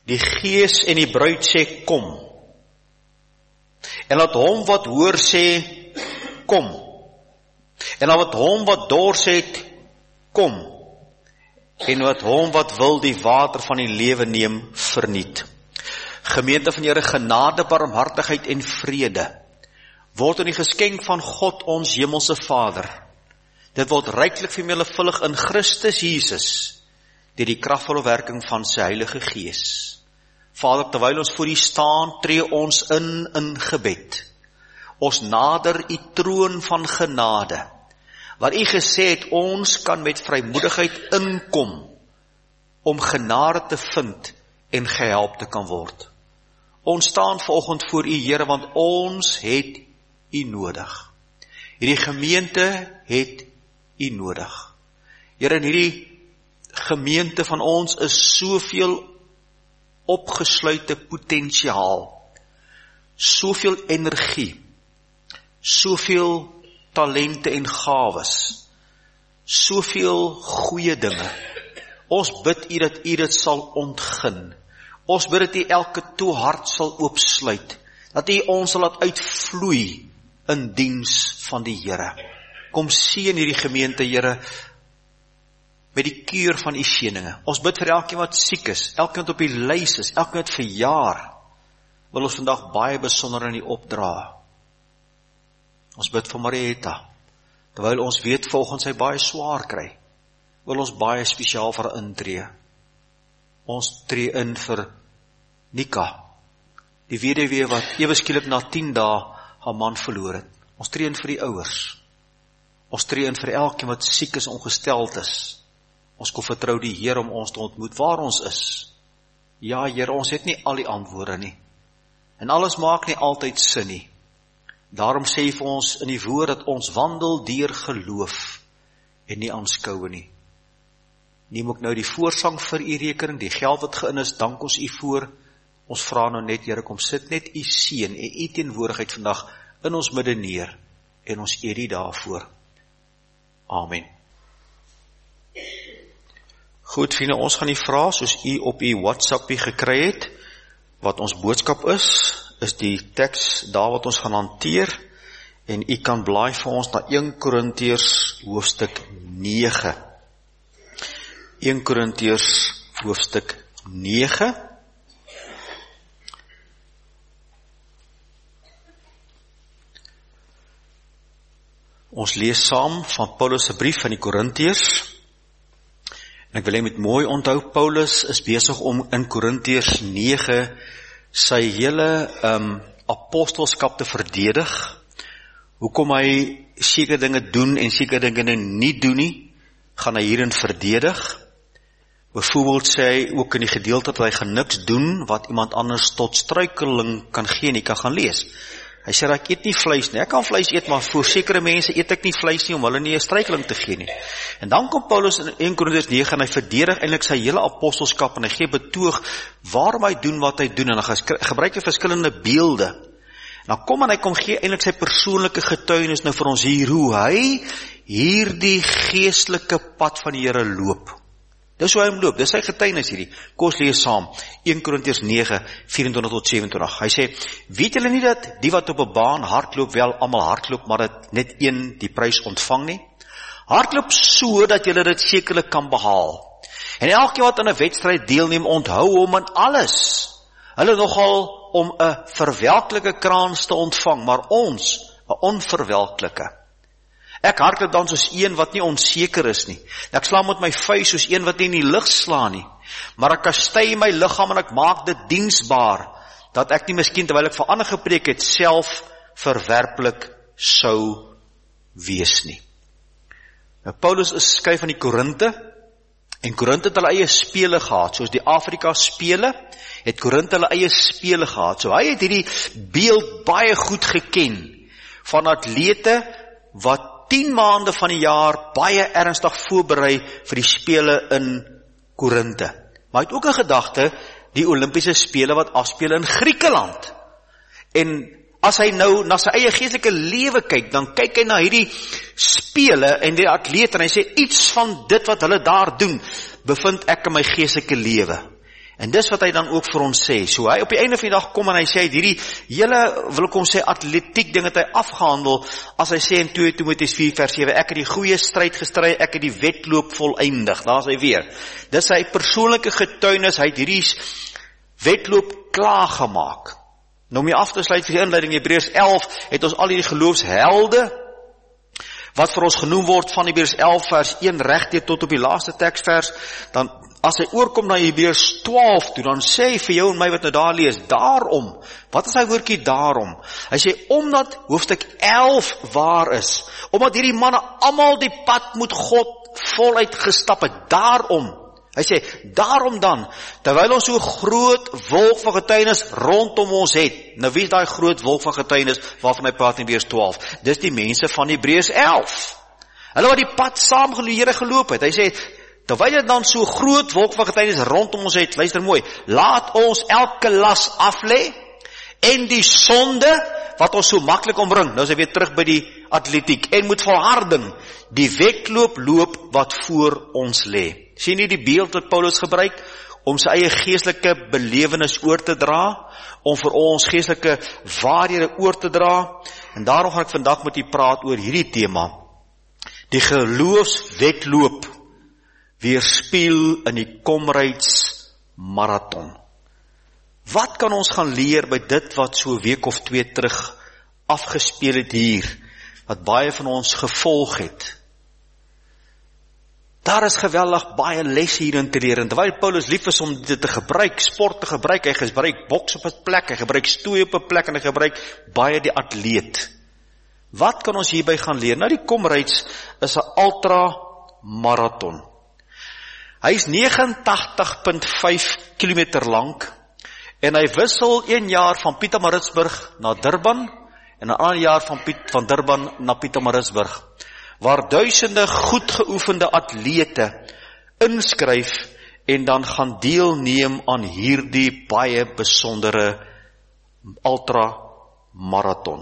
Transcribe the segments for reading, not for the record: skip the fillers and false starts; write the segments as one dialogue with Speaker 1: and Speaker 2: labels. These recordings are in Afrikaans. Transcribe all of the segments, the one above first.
Speaker 1: Die Gees en die bruid sê, kom. En laat hom wat hoor sê, kom. En laat hom wat dors het, kom. En wat hom wat wil die water van die lewe neem, verniet. Gemeente van Here, genade, barmhartigheid en vrede word in die geskenk van God ons hemelse Vader. Dit word ryklik vermenigvuldig in Christus Jesus, deur die kragvolle werking van sy Heilige Gees. Vader, terwyl ons voor U staan, tree ons in gebed. Ons nader U troon van genade, waar U gesê het, ons kan met vrymoedigheid inkom, om genade te vind en gehelp te kan word. Ons staan vanoggend voor U, Here, want ons het U nodig. Hierdie gemeente het U nodig. Here, in hierdie gemeente van ons is soveel opgesluite potensiaal, soveel energie, soveel talente en gawes, soveel goeie dinge. Ons bid U dat U dit sal ontgin. Ons bid dat U elke toe hart sal oopsluit, dat U ons sal laat uitvloei in diens van die Here. Kom seën hierdie gemeente, Here, met die keur van U seëninge. Ons bid vir elkeen wat siek is, elkeen wat op die lys is, elkeen wat verjaar, wil ons vandag baie besonder in U opdra. Ons bid vir Marietta, terwyl ons weet volgens sy baie swaar kry, wil ons baie spesiaal vir haar intree. Ons tree in vir Nika, die weduwee wat ewe skielik na 10 dae haar man verloor het. Ons tree in vir die ouers. Ons tree in vir elkeen wat siek is, ongesteld is. Ons kom vertrou die Here om ons te ontmoet waar ons is. Ja, Here, ons het nie al die antwoorde nie. En alles maak nie altyd sin nie. Daarom sê vir ons in die woord dat ons wandel deur geloof en nie aanskoue nie. Neem ook nou die voorsang vir U rekening, die geld wat geïn is, dank ons U voor. Ons vra nou net, Here, kom sit net U seën en U teenwoordigheid vandag in ons midde neer en ons eer U daarvoor. Amen. Goed, vriende, ons gaan die vraag, soos U op U WhatsAppie gekry het, wat ons boodskap is die teks daar wat ons gaan hanteer, en U kan blaai vir ons na 1 Korintiërs hoofstuk 9. 1 Korintiërs hoofstuk 9. Ons lees saam van Paulus se brief aan die Korintiërs. En ek wil net mooi onthou, Paulus is besig om in Korintiërs 9 sy hele apostelskap te verdedig. Hoekom hy sekere dinge doen en sekere dinge nie doen nie, gaan hy hierin verdedig. Byvoorbeeld sê hy ook in die gedeelte dat hy gaan niks doen wat iemand anders tot struikeling kan gee en hy kan gaan lees. Hy sê, ek eet nie vleis nie, ek kan vleis eet, maar voor sekere mense eet ek nie vleis nie, om hulle nie 'n struikeling te gee nie. En dan kom Paulus in 1 Korintiërs 9 en hy verdedig eintlik sy hele apostelskap, en hy gee betoog waarom hy doen wat hy doen, en hy gebruik verskillende beelde. En dan kom en hy kom gee eintlik sy persoonlike getuienis nou vir ons hier, hoe hy hierdie geestelike pad van die Here loop. Dis hoe hy hom loop, dis sy getuienis hierdie. Kom ons lees saam, 1 Korintiërs 9, 24 tot 27. Hy sê, weet julle nie dat die wat op 'n baan hardloop wel almal hardloop, maar dat net een die prys ontvang nie? Hardloop so dat julle dit sekerlik kan behaal. En elkeen wat aan 'n wedstryd deelneem, onthou hom in alles. Hulle nogal om 'n verwelklike kraans te ontvang, maar ons 'n onverwelklike. Ek hardloop dan soos een wat nie onseker is nie. Ek slaan met my vuis soos een wat nie in die lug slaan nie. Maar ek kastei my liggaam en ek maak dit diensbaar, dat ek nie miskien terwyl ek vir ander gepreek het, self verwerplik sou wees nie. Nou, Paulus skryf aan die Korinte, en Korinte het hulle eie spele gehad, soos die Afrika spele, het Korinte hulle eie spele gehad. So hy het hierdie beeld baie goed geken, van atlete wat 10 maande van die jaar baie ernstig voorberei vir die spele in Korinte. Maar hy het ook 'n gedagte, die Olimpiese spele wat afspeel in Griekeland. En as hy nou na sy eie geestelike lewe kyk, dan kyk hy na hierdie spele en die atlete, en hy sê, iets van dit wat hulle daar doen, bevind ek in my geestelike lewe. En dis wat hy dan ook vir ons sê. So hy op die einde van die dag kom en hy sê, hierdie hele, wil ek hom sê, atletiek ding het hy afgehandel, as hy sê in 2 Timoteus 4 vers 7, ek het die goeie stryd gestry, ek het die wedloop voleindig. Daar is hy weer. Dis sy persoonlike getuienis, hy het hierdie wedloop klaargemaak. Nou om jy af te sluit vir die inleiding, Hebreërs 11, het ons al hierdie geloofshelde, wat vir ons genoem word van Hebreërs 11 vers 1 regdeur tot op die laaste teksvers, dan as hy oorkom na Hebreërs 12 toe, dan sê hy vir jou en my wat nou daar lees, daarom, wat is hy woordjie daarom? Hy sê, omdat hoofstuk 11 waar is, omdat hierdie manne almal die pad moet God voluit gestap het, daarom, hy sê, daarom dan, terwyl ons so groot wolk van getuienis rondom ons het, nou wie is daai groot wolk van getuienis, waarvan hy praat in Hebreërs 12, dis die mense van Hebreërs 11, hulle wat die pad saam met die Here geloop het, hy sê, terwyl dit dan so groot wolk van getuienis rondom ons het, luister mooi, laat ons elke las aflê, en die sonde, wat ons so maklik omring, nou is hy weer terug by die atletiek, en moet volharding, die wedloop loop wat voor ons lê. Sien jy die beeld wat Paulus gebruik, om sy eie geestelike belewenis oor te dra, om vir ons geestelike waarhede oor te dra, en daarom gaan ek vandag met u praat oor hierdie tema, die geloofswedloop, weerspieël in die komrydsmarathon. Wat kan ons gaan leer by dit wat so 'n week of 2 terug afgespeel het hier, wat baie van ons gevolg het? Daar is geweldig baie lesse hierin te leer, en terwyl Paulus lief is om dit te gebruik, sport te gebruik, hy gebruik boks op 'n plek, hy gebruik stoei op 'n plek, en hy gebruik baie die atleet. Wat kan ons hierby gaan leer? Nou die komryds is 'n ultramarathon. Hy is 89.5 kilometer lank, en hy wissel 1 jaar van Pietermaritzburg na Durban, en 'n ander jaar van Durban na Pietermaritzburg, waar duisende goed geoefende atlete inskryf, en dan gaan deelneem aan hierdie baie besondere ultramarathon.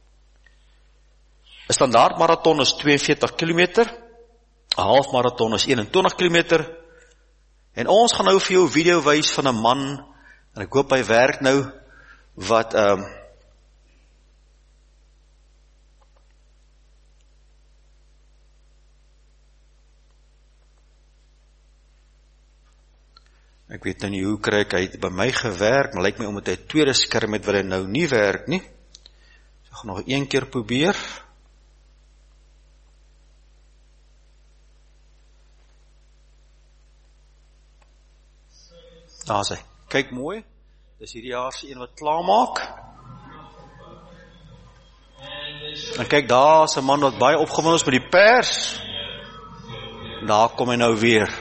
Speaker 1: 'n Standaard marathon is 42 km, 'n halfmarathon is 21 km, en ons gaan nou vir jou 'n video wys van 'n man, en ek hoop hy werk nou, wat ek weet nou nie hoe kry ek, hy het by my gewerk, maar lyk my omdat hy 'n tweede skerm het, wat hy nou nie werk nie. So, ek gaan nog 1 keer probeer. Daar is hy. Kyk mooi, dis hierdie jaarse een wat klaar maak. En kyk, daar is 'n man wat baie opgewonde is met die pers. Daar kom hy nou weer.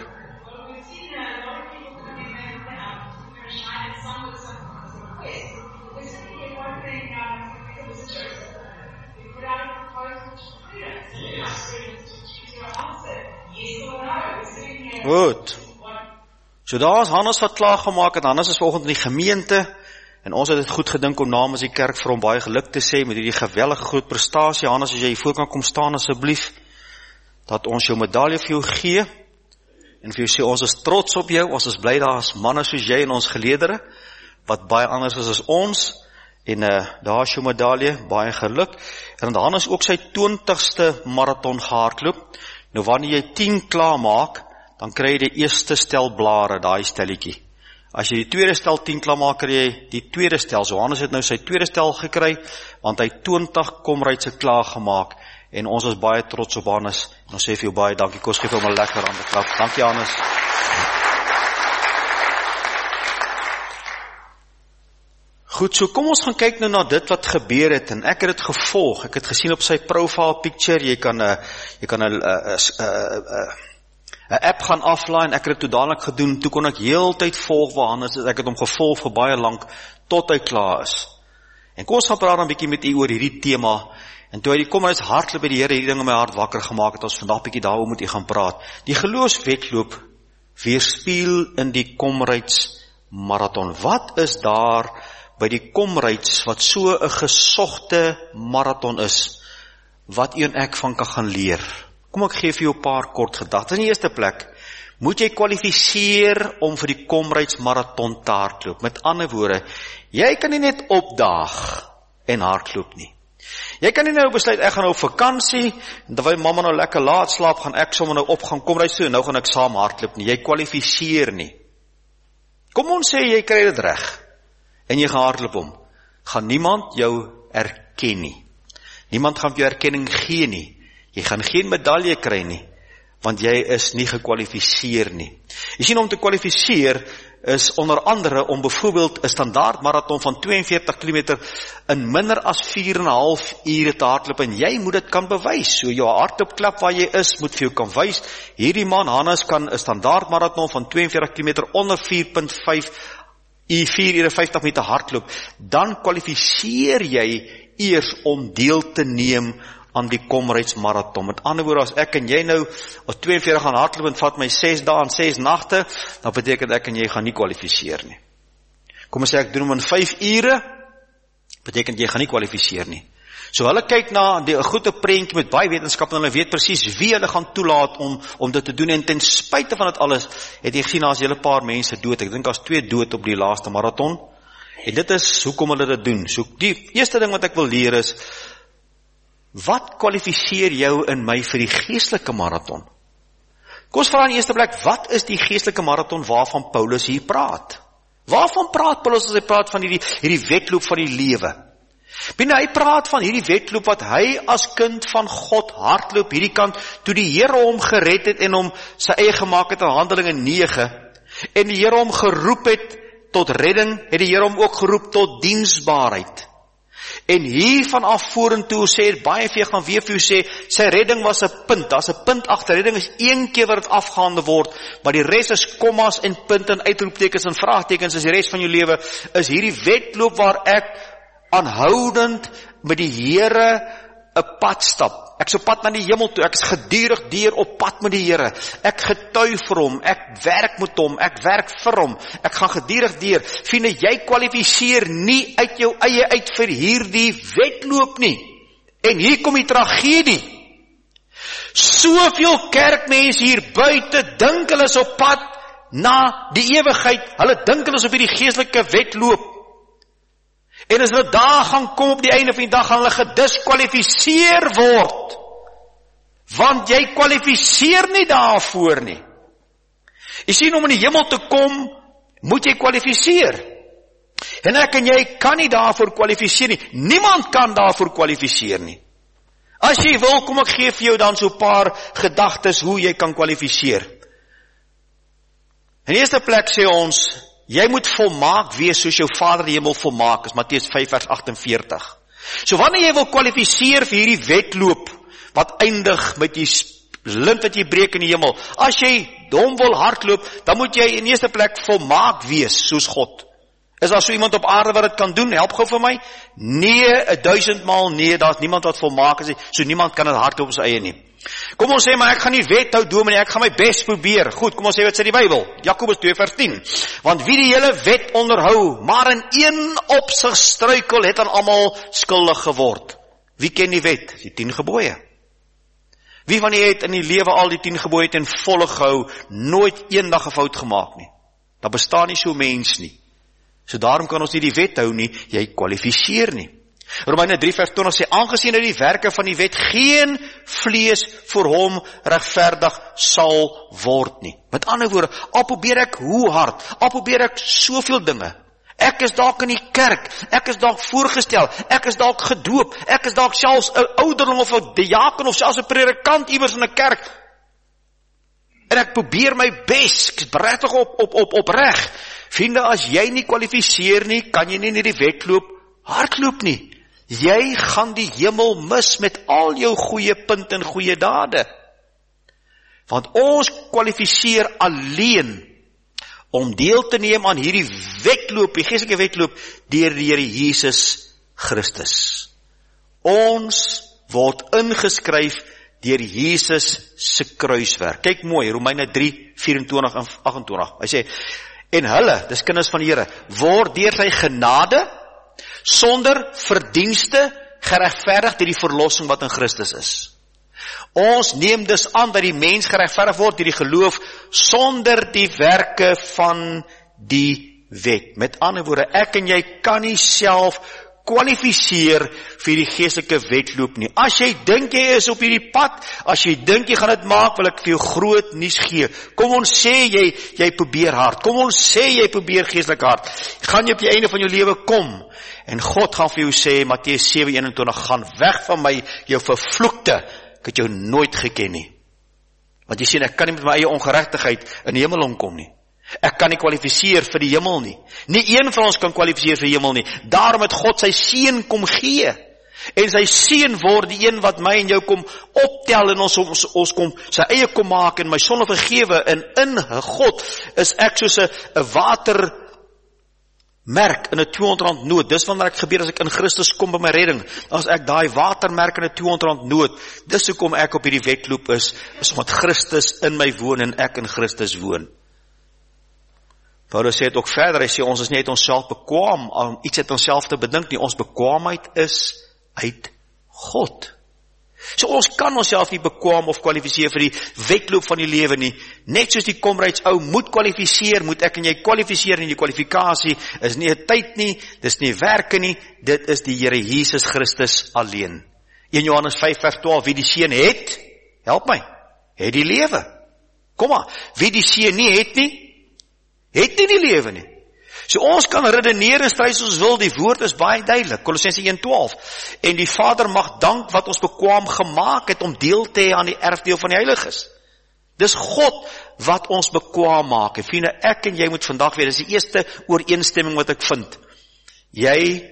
Speaker 1: Goed. So daar is Hannes wat klaar gemaak het. Hannes is vanoggend in die gemeente, en ons het dit goed gedink om namens die kerk vir hom baie geluk te sê met hierdie geweldige groot prestasie. Hannes, as jy hier voor kan kom staan asseblief, dat ons jou medalje vir jou gee, en vir jou sê, ons is trots op jou, ons is bly daar is manne soos jy en ons geleedere, wat baie anders is as ons, en daar is jou medalje, baie geluk. En dan Hannes ook sy 20ste marathon gehardloop. Nou wanneer jy 10 klaar maak, dan kry jy die eerste stel blare, daai stelletjie. As jy die tweede stel 10 klaar maak, kry jy die tweede stel. So Hannes het nou sy tweede stel gekry, want hy 20 komrydse klaar gemaak, en ons is baie trots op Hannes, en ons sê vir jou baie dankie. Kom, geef hom 'n lekker hande klap. Dankie Hannes. Goed, so kom ons gaan kyk nou na dit wat gebeur het, en ek het dit gevolg. Ek het gesien op sy profile picture, jy kan 'n app gaan aflaai, en ek het dit toe dadelik gedoen, toe kon ek heeltyd volg waar Hannes is, ek het hom gevolg vir baie lank, tot hy klaar is. En kom ons gaan praat 'n bietjie met u oor hierdie tema, en toe hy die komryds hardloop by die Here, hierdie ding in my hart wakker gemaak het, ons vandag bietjie daaroor moet u gaan praat. Die geloofswedloop weerspieël in die komrydsmarathon. Wat is daar by die komryds, wat so 'n gesogte marathon is, wat u en ek van kan gaan leer? Kom ek gee vir jou 'n paar kort gedagtes. In die eerste plek, moet jy kwalifiseer om vir die Comrades Marathon te hardloop. Met ander woorde, jy kan nie net opdaag en hardloop nie. Jy kan nie nou besluit, ek gaan nou op vakansie, en terwyl mamma nou lekker laat slaap, gaan ek sommer nou op gaan Comrades toe, en nou gaan ek saam hardloop nie. Jy kwalifiseer nie. Kom ons sê, jy kry dit reg, en jy gaan hardloop om. Gaan niemand jou erken nie. Niemand gaan jou erkenning gee nie. Jy gaan geen medalje kry nie, want jy is nie gekwalifiseer nie. Jy sien, om te kwalifiseer is onder andere om byvoorbeeld 'n standaard marathon van 42 km in minder as 4,5 ure te hardloop, en jy moet dit kan bewys. So jou hardloopklub waar jy is, moet vir jou kan wys, hierdie man Hannes kan 'n standaard marathon van 42 km onder 4,5 4 ure 50 meter hardloop. Dan kwalifiseer jy eers om deel te neem aan die Comrades Marathon. Met ander woorde, as ek en jy nou op 42 gaan hardloop en vat my 6 dae en 6 nagte, dan beteken ek en jy gaan nie kwalifiseer nie. Kom ons sê ek doen hom in 5 ure, beteken jy gaan nie kwalifiseer nie. So hulle kyk na die goeie prentjie met baie wetenskap, en hulle weet presies wie hulle gaan toelaat om dit te doen, en ten spyte van dit alles, het jy gesien, as 'n hele paar mense dood. Ek dink as 2 dood op die laaste marathon, en dit is hoekom hulle dit doen. So die eerste ding wat ek wil leer is, wat kwalifiseer jou in my vir die geestelike marathon? Kom ons vra in die eerste plek, wat is die geestelike marathon waarvan Paulus hier praat? Waarvan praat Paulus as hy praat van hierdie wedloop van die lewe? Hy praat van hierdie wedloop wat hy as kind van God hardloop hierdie kant, toe die Here hom gered het en hom sy eie gemaak het in Handelinge 9, en die Here hom geroep het tot redding, het die Here hom ook geroep tot diensbaarheid. En hiervan af vorentoe sê, baie vir gaan weer vir jou sê, sy redding was 'n punt, daar's 'n punt agter, redding is een keer wat dit afgaande word, maar die res is kommas en punte en uitroeptekens en vraagtekens, is die res van jou lewe, is hierdie wedloop waar ek aanhoudend met die Here 'n pad stap. Ek is op pad na die hemel toe, ek is gedurig deur op pad met die Here, ek getuig vir hom, ek werk met hom, ek werk vir hom, ek gaan gedurig deur. Vriende, jy kwalifiseer nie uit jou eie uit vir hierdie wedloop nie. En hier kom die tragedie. Soveel kerkmense hier buite dink hulle is op pad na die ewigheid, hulle dink hulle is op hierdie geestelike wedloop. En as hulle daar gaan kom op die einde van die dag, gaan hulle gediskwalifiseer word. Want jy kwalifiseer nie daarvoor nie. Jy sien, om in die hemel te kom, moet jy kwalifiseer. En ek en jy kan nie daarvoor kwalifiseer nie. Niemand kan daarvoor kwalifiseer nie. As jy wil, kom ek gee vir jou dan so 'n paar gedagtes hoe jy kan kwalifiseer. In die eerste plek sê ons, jy moet volmaak wees soos jou Vader die hemel volmaak is, Matteus 5 vers 48. So wanneer jy wil kwalifiseer vir hierdie wedloop, wat eindig met die lint wat jy breek in die hemel, as jy hom wil hardloop, dan moet jy in die eerste plek volmaak wees soos God. Is daar so iemand op aarde wat dit kan doen? Help gou vir my. Nee, 1000 maal nee, daar's niemand wat volmaak is, so niemand kan dit hardloop op sy eie nie. Kom ons sê, maar ek gaan nie wethou dominee, ek gaan my bes probeer. Goed, kom ons sê wat sê die Bybel, Jakobus 2 vers 10. Want wie die hele wet onderhou, maar in een opsig struikel, het aan almal skuldig geword. Wie ken die wet? Die 10 gebooie. Wie van julle het in die lewe al die 10 gebooie ten volle gehou, nooit eendag 'n fout gemaak nie? Daar bestaan nie so mens nie. So daarom kan ons nie die wet hou nie, jy kwalifiseer nie. Romeine 3 vers 20 sê, aangesien uit die werke van die wet geen vlees vir hom regverdig sal word nie. Met ander woorde, al probeer ek hoe hard, al probeer ek soveel dinge. Ek is dalk in die kerk, ek is dalk voorgestel, ek is dalk gedoop, ek is dalk selfs 'n ouderling of 'n diaken of selfs 'n predikant iewers in 'n kerk. En ek probeer my bes, ek is regtig op reg. Vriende, as jy nie kwalifiseer nie, kan jy nie in die wedloop hardloop nie. Jy gaan die hemel mis met al jou goeie punte en goeie dade. Want ons kwalifiseer alleen om deel te neem aan hierdie wedloop, die geestelike wedloop, deur die Here Jesus Christus. Ons word ingeskryf deur Jesus se kruiswerk. Kyk mooi, Romeine 3, 24 en 28. Hy sê, en hulle, dis kinders van die Here, word deur sy genade, sonder verdienste, geregverdig deur die verlossing wat in Christus is. Ons neem dus aan dat die mens geregverdig word deur die geloof sonder die werke van die wet. Met ander woorde, ek en jy kan nie self kwalifiseer vir die geestelike wedloop nie. As jy dink jy is op hierdie pad, as jy dink jy gaan dit maak, wil ek vir jou groot nuus gee. Kom ons sê jy probeer hard. Kom ons sê jy probeer geestelik hard. Gaan jy op die einde van jou lewe kom en God gaan vir jou sê, Matteus 7:21, gaan weg van my, jou vervloekte. Ek het jou nooit geken nie. Want jy sien, ek kan nie met my eie ongeregtigheid in die hemel omkom nie. Ek kan nie kwalifiseer vir die hemel nie. Nie een van ons kan kwalifiseer vir die hemel nie. Daarom het God sy seun kom gee. En sy seun word die een wat my en jou kom optel en ons kom sy eie kom maak en my sonde vergewe. En in God is ek soos 'n watermerk in 'n R200 noot. Dis wanneer ek gebeur as ek in Christus kom by my redding. As ek daai watermerk in 'n R200 noot, dis hoekom ek op hierdie wedloop is omdat Christus in my woon en ek in Christus woon. Paulus sê het ook verder, hy sê ons is nie uit onsself bekwaam om iets uit onsself te bedink nie, ons bekwaamheid is uit God. So ons kan onsself nie bekwaam of kwalifiseer vir die wedloop van die lewe nie. Net soos die komreidsou moet kwalifiseer, moet ek en jy kwalifiseer, en die kwalifikasie is nie 'n tyd nie, dis nie werke nie, dit is die Here Jesus Christus alleen. 1 Johannes 5:12, wie die seun het, help my, het die lewe. Kom maar, wie die seun nie het nie, het nie die lewe nie. So ons kan redeneer en stry soos ons wil, die woord is baie duidelik, Kolossense 1:12, en die Vader mag dank wat ons bekwaam gemaak het om deel te hê aan die erfdeel van die heiliges. Dis God wat ons bekwaam maak, en vriende, ek en jy moet vandag weer, dis die eerste ooreenstemming wat ek vind, jy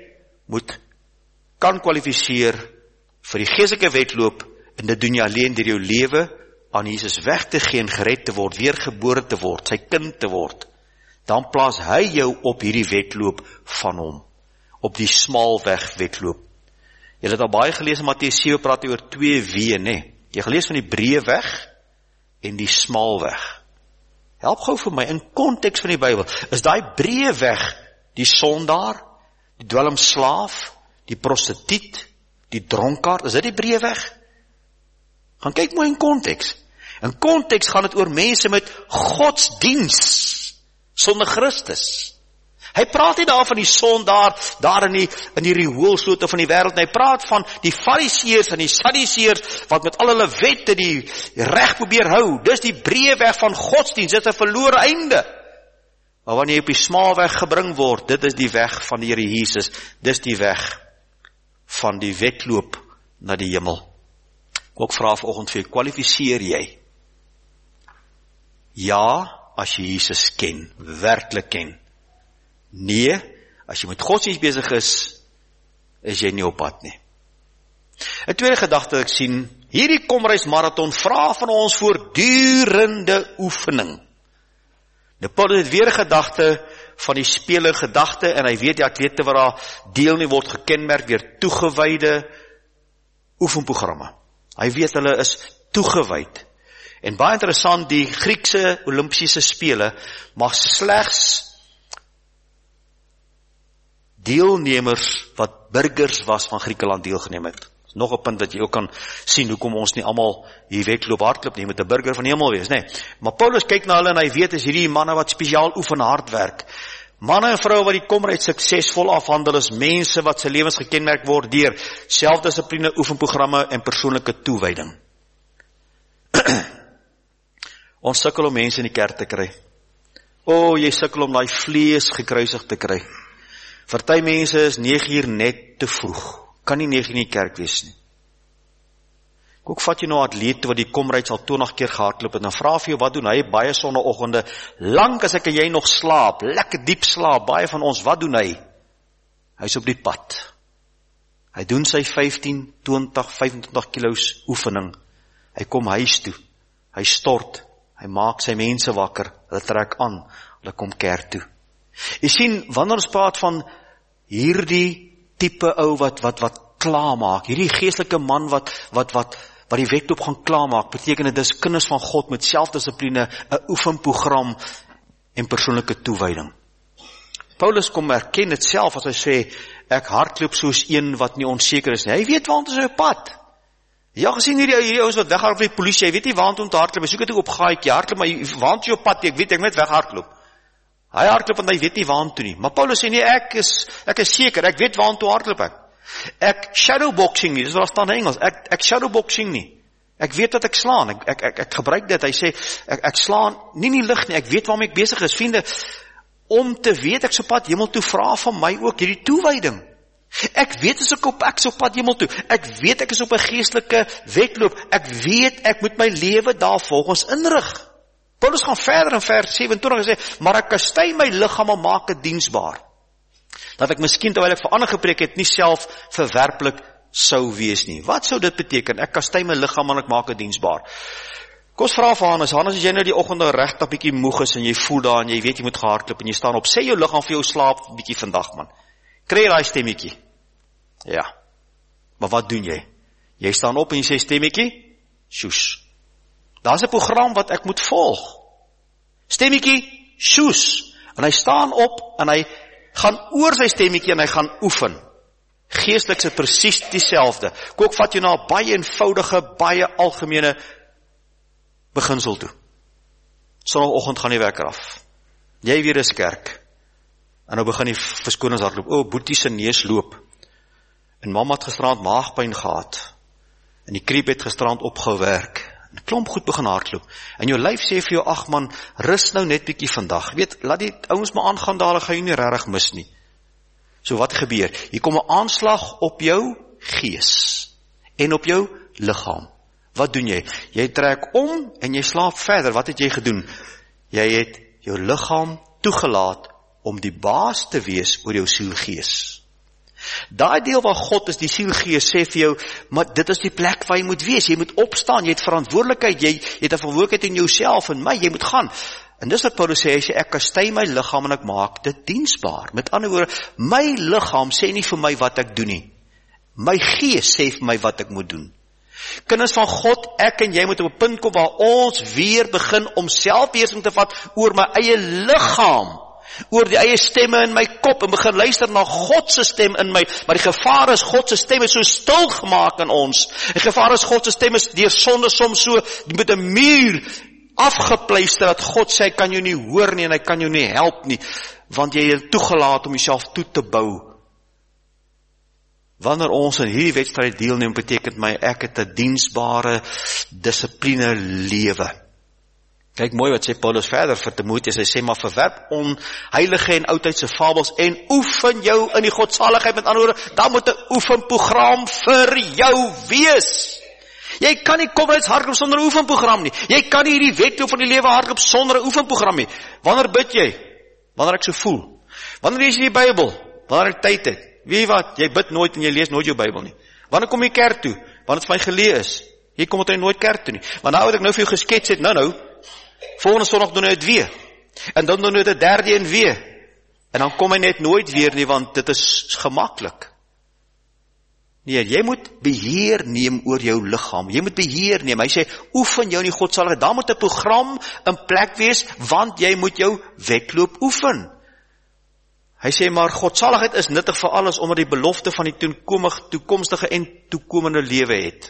Speaker 1: kan kwalifiseer vir die geestelike wedloop, en dit doen jy alleen deur jou lewe aan Jesus weg te gee en gered te word, weergebore te word, sy kind te word. Dan plaas hy jou op hierdie wedloop van hom, op die smaalweg wedloop. Jy het al baie gelees in Matteus 7, praat hy oor 2 weë, nee. Jy gelees van die breë weg en die smaalweg. Help gou vir my, in konteks van die Bybel, is daai breë weg die sondaar, die dwelmslaaf, die prostituut, die dronkaard, is dit die breë weg? Gaan kyk mooi in konteks. In konteks gaan dit oor mense met godsdiens sonder Christus. Hy praat nie daar van die sondaar, daar in die rioolslote van die wêreld, hy praat van die fariseërs en die sadduseërs, wat met al hulle wette die reg probeer hou. Dis die breë weg van godsdiens, dit is 'n verlore einde. Maar wanneer jy op die smaalweg gebring word, dit is die weg van die Here Jesus, dis die weg van die wedloop na die hemel. Ook vra vanoggend vir jou, kwalifiseer jy? Ja, as jy Jesus ken, werklik ken. Nee, as jy met godsdienst besig is jy nie op pad nie. 'n tweede gedagte ek sien, hierdie komreismarathon vra van ons voortdurende oefening. Nou Paulus het weer 'n gedagte van die speler gedagte, en hy weet die atlete wat daar deelneem word gekenmerk deur toegewyde oefenprogramme. Hy weet hulle is toegewyd. En baie interessant, die Griekse Olimpiese spele mag slegs deelnemers wat burgers was van Griekeland deelgeneem het. Nog 'n punt wat jy ook kan sien, hoekom ons nie almal hier wedloop hardloop nie, met 'n burger van die hemel wees, nee. Maar Paulus kyk na hulle en hy weet, is hierdie manne wat spesiaal oefen hard werk. Manne en vroue wat die komreis suksesvol afhandel, is mense wat se lewens gekenmerk word deur selfdissipline, oefenprogramme en persoonlike toewyding. Ons sukkel om mense in die kerk te kry. Jy sukkel om daai vlees gekruisig te kry. Party mense is 9:00 net te vroeg. Kan nie 9:00 in die kerk wees nie. Ook vat jy nou 'n atleet wat die komreis al 20 keer gehardloop het, dan vra vir jou, wat doen hy? Baie sonnaandoggende, lank as ek en jy nog slaap, lekker diep slaap, baie van ons, wat doen hy? Hy's op die pad. Hy doen sy 15, 20, 25 kilos oefening. Hy kom huis toe. Hy stort. Hy maak sy mense wakker. Hulle trek aan. Hulle kom kerk toe. Jy sien, wanneer ons praat van hierdie tipe ou wat klaarmaak, hierdie geestelike man wat die wedloop gaan klaarmaak, beteken dit is kinders van God met selfdissipline, 'n oefenprogram en persoonlike toewyding. Paulus kom erken dit self as hy sê, ek hardloop soos een wat nie onseker is nie. Hy weet waar hy op pad. Ja, gesien hierdie ouens wat weghardloop vir die polisie, jy weet nie waant om te hardloop, jy soek dit op gaaitjie, hardloop, maar jy waant jy op pad, ek weet, ek net weghardloop. Hy hardloop want hy weet nie waant toe nie. Maar Paulus sê nie, ek is seker, ek weet waant toe hardloop ek. Ek shadowboxing nie, dis wat staan in Engels, ek shadowboxing nie. Ek weet wat ek slaan, ek gebruik dit, hy sê, ek slaan nie in die lig nie, ek weet waarmee ek besig is, vriende, om te weet ek so pad hemel toe, vra van my ook hierdie toewyding. Ek weet ek is op pad hemel toe, ek weet ek is op 'n geestelike wedloop, ek weet ek moet my lewe daar volgens inrig. Paulus gaan verder in vers 27 en sê, maar ek kastei my liggaam en maak dit diensbaar. Dat ek miskien terwyl ek vir ander gepreek het, nie self verwerplik sou wees nie. Wat sou dit beteken? Ek kastei my liggaam en ek maak dit diensbaar. Kom ons vra vir Hannes, as jy nou die oggend regtig bietjie moeg is en jy voel daar en jy weet jy moet gehardloop en jy staan op, sê jou liggaam vir jou slaap bietjie vandag man. Kry jy daai stemmetjie? Ja. Maar wat doen jy? Jy staan op en jy sê stemmetjie, sjoes. Daar's 'n program wat ek moet volg. Stemmetjie, sjoes. En hy staan op en hy gaan oor sy stemmetjie en hy gaan oefen. Geestelik is dit presies dieselfde. Kook vat jy na 'n baie eenvoudige, baie algemene beginsel toe. Sondagoggend gaan die wekker af. Jy weer is kerk. En nou begin die verskonings hardloop. O, Boetie se neus loop. En mamma het gisterand maagpyn gehad. En die kriep het gisterand opgewerk. En klomp goed begin hardloop. En jou lyf sê vir jou, ag man, rus nou net bietjie vandag. Weet, laat die ouens maar aangaan, daar gaan jy nie regtig mis nie. So wat gebeur? Hier kom 'n aanslag op jou gees en op jou liggaam. Wat doen jy? Jy trek om en jy slaap verder. Wat het jy gedoen? Jy het jou liggaam toegelaat om die baas te wees oor jou sielgees. Daai deel waar God is, die sielgees, sê vir jou, maar dit is die plek waar jy moet wees. Jy moet opstaan, jy het verantwoordelikheid, jy het 'n verantwoordelikheid in jouself en my, jy moet gaan. En dis wat Paulus sê, hy sê, ek kastei my liggaam en ek maak dit diensbaar. Met ander woorde, my liggaam sê nie vir my wat ek doen nie. My gees sê vir my wat ek moet doen. Kinders van God, ek en jy moet op 'n punt kom waar ons weer begin om selfbeheersing te vat oor my eie liggaam, oor die eie stemme in my kop en begin luister na God se stem in my. Maar die gevaar is, God se stem is so stil gemaak in ons. Die gevaar is, God se stem is deur sonde soms so met 'n muur afgepleister, dat God sê, hy kan jou nie hoor nie en hy kan jou nie help nie, want jy het toegelaat om jouself toe te bou. Wanneer ons in hierdie wedstryd deelneem, beteken my, ek het 'n diensbare dissipline lewe. Kyk mooi wat sê Paulus verder vir Timoteus, hy sê, maar verwerp onheilige en oudheidse fabels en oefen jou in die godsaligheid. Met ander woorde, daar moet 'n oefenprogram vir jou wees. Jy kan nie komheids hardloop sonder 'n oefenprogram nie. Jy kan nie hierdie wedloop van die lewe hardloop sonder 'n oefenprogram nie. Wanneer bid jy? Wanneer ek so voel. Wanneer lees jy die Bybel? Wanneer ek tyd het. Weet wat? Jy bid nooit en jy lees nooit jou Bybel nie. Wanneer kom jy kerk toe? Wanneer dit vir my geleë is. Jy kom dit nooit kerk toe nie. Maar nou wat ek nou vir jou geskets het, nou, volgende Sondag doen hy dit weer. En dan doen hy dit 'n derde een weer. En dan kom hy net nooit weer nie, want dit is gemaklik. Nee, jy moet beheer neem oor jou liggaam. Jy moet beheer neem. Hy sê, oefen jou in die godsaligheid. Daar moet 'n program in plek wees, want jy moet jou wedloop oefen. Hy sê, maar godsaligheid is nuttig vir alles, omdat die belofte van die toekomstige en toekomende lewe het.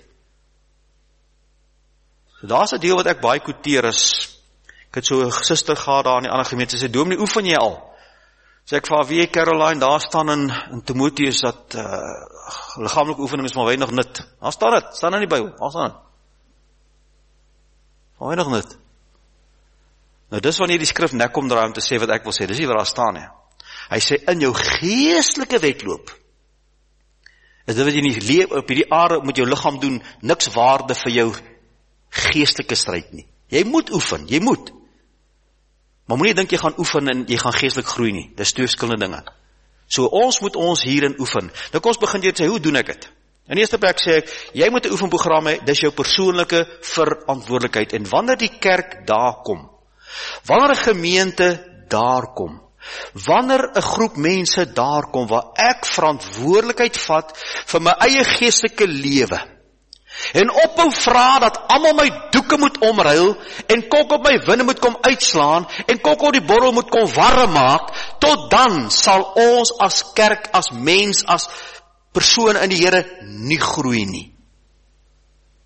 Speaker 1: So daar's 'n deel wat ek baie quoteer is. Ek het so 'n suster gehad daar in die ander gemeente, sê, dominee, oefen jy al? Sê ek vir haar, wie Caroline, daar staan in Timoteus dat liggaamlike oefening is maar weinig nut. Daar staan dit, staan in die Bybel, waar staan dit? Maar weinig nut. Nou dis wanneer die skrif nek omdraai om te sê wat ek wil sê, dis nie wat daar staan nie. Hy sê, in jou geestelike wedloop, is dit wat jy nie leef op hierdie aarde met jou liggaam doen, niks waarde vir jou geestelike stryd nie. Jy moet oefen, jy moet. Maar moenie dink jy gaan oefen en jy gaan geestelik groei nie. Dis twee verskillende dinge. So ons moet ons hierin oefen. Nou kom ons begin deur te sê, hoe doen ek dit? In eerste plek sê ek, jy moet 'n oefenprogram hê, dis jou persoonlike verantwoordelikheid. En wanneer die kerk daar kom, wanneer 'n gemeente daar kom, wanneer 'n groep mense daar kom waar ek verantwoordelikheid vat vir my eie geestelike lewe en ophou vra dat almal my doeke moet omruil en kok op my winne moet kom uitslaan en kok op die borrel moet kom warm maak, tot dan sal ons as kerk, as mens, as persoon in die Here nie groei nie.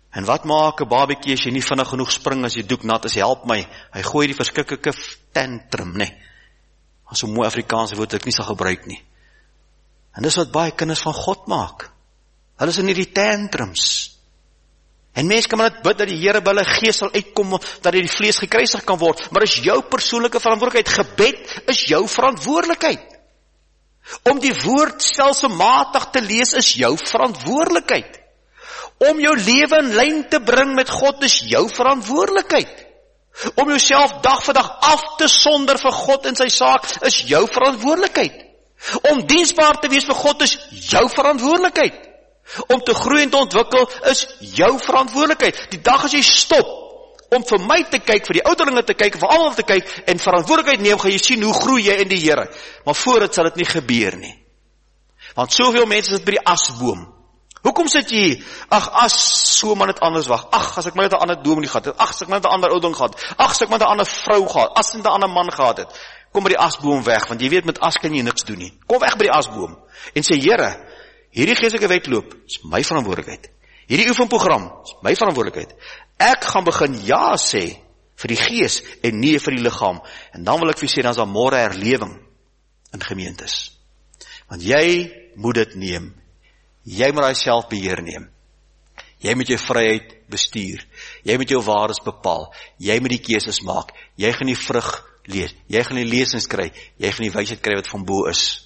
Speaker 1: En wat maak 'n babatjie as jy nie vinnig genoeg spring as jy doek nat is, help my. Hy gooi die verskriklike tantrum, nê. As 'n mooi Afrikaanse woord wat ek nie sal gebruik nie. En dis wat baie kinders van God maak. Hulle is in hierdie tantrums. En mense kan maar net bid dat die Here by hulle gees sal uitkom, dat die vlees gekruisig kan word, maar is jou persoonlike verantwoordelikheid. Gebed is jou verantwoordelikheid. Om die woord stelselmatig te lees is jou verantwoordelikheid. Om jou lewe in lyn te bring met God is jou verantwoordelikheid. Om jouself dag vir dag af te sonder vir God en sy saak is jou verantwoordelikheid. Om diensbaar te wees vir God is jou verantwoordelikheid. Om te groei en te ontwikkel is jou verantwoordelikheid. Die dag as jy stop om vir my te kyk, vir die ouderlinge te kyk, vir almal te kyk en verantwoordelikheid neem, gaan jy sien hoe groei jy in die Here. Maar voor dit sal dit nie gebeur nie. Want soveel mense sit by die asboom. Hoekom sit jy hier? Ag, as so man het anders wag. Ag, as ek maar net 'n ander dominee gehad het. Ag, as ek maar net 'n ander ouderling gehad het. Ag, as ek maar net 'n ander vrou gehad. As ek net 'n ander man gehad het. Kom by die asboom weg, want jy weet met as kan jy niks doen nie. Kom weg by die asboom en sê, Here, hierdie geestelike wedloop is my verantwoordelikheid. Hierdie oefenprogram is my verantwoordelikheid. Ek gaan begin ja sê vir die gees en nee vir die liggaam. En dan wil ek vir sê, dan is daar môre herlewing in gemeentes. Want jy moet dit neem. Jy moet daai selfbeheer neem. Jy moet jou vryheid bestuur. Jy moet jou waardes bepaal. Jy moet die keuses maak. Jy gaan die vrug lees. Jy gaan die lesings kry. Jy gaan die wysheid kry wat van bo is.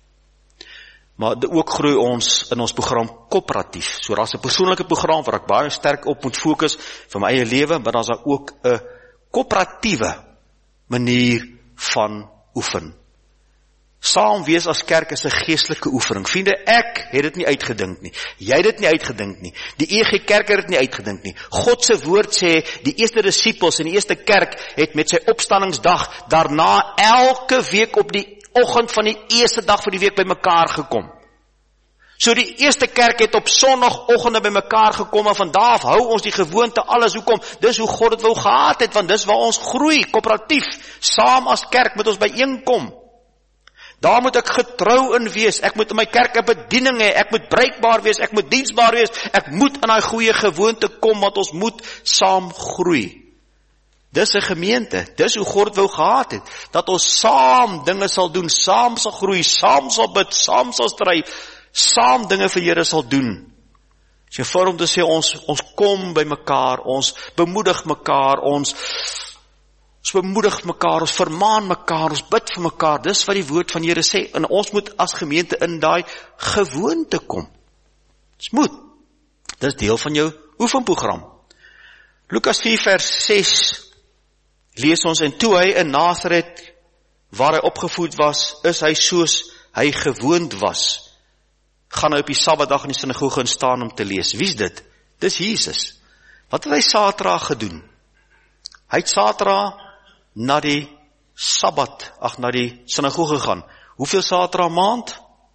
Speaker 1: Maar ook groei ons in ons program koöperatief. So daar's 'n persoonlike program waar ek baie sterk op moet fokus vir my eie lewe, maar daar's daar ook 'n koöperatiewe manier van oefen. Saam wees as kerk is 'n geestelike oefening. Vriende, ek het dit nie uitgedink nie. Jy het dit nie uitgedink nie. Die EG Kerk het dit nie uitgedink nie. God se woord sê, die eerste disippels in die eerste kerk het met sy opstanningsdag daarna elke week op die oggend van die eerste dag van die week by mekaar gekom. So die eerste kerk het op sonnagoggende by mekaar gekom en vandaar af hou ons die gewoonte alles. Hoekom? Dis hoe God dit wou gehad het, want dis waar ons groei, koöperatief. Saam as kerk moet ons byeenkom. Daar moet ek getrou in wees, ek moet in my kerk 'n bediening hê, ek moet bruikbaar wees, ek moet diensbaar wees, ek moet in daai goeie gewoonte kom, want ons moet saam groei. Dis 'n gemeente, dis hoe God wou gehad het, dat ons saam dinge sal doen, saam sal groei, saam sal bid, saam sal stry, saam dinge vir Here sal doen. As jy vir hom te sê, ons kom by mekaar, ons bemoedig mekaar, ons bemoedig mekaar, ons vermaan mekaar, ons bid vir mekaar, dis wat die woord van Here sê, en ons moet as gemeente in daai gewoonte kom. Dis moet. Dis deel van jou oefenprogram. Lukas 4 vers 6 lees ons, en toe hy in Nasaret, waar hy opgevoed was, is hy soos hy gewoond was. Gaan hy op die Sabbatdag in die sinagoge staan om te lees. Wie is dit? Dis Jesus. Wat het hy Saterdag gedoen? Hy het Saterdag na die Sabbat, na die sinagoge gaan. Hoeveel Saterdag maand?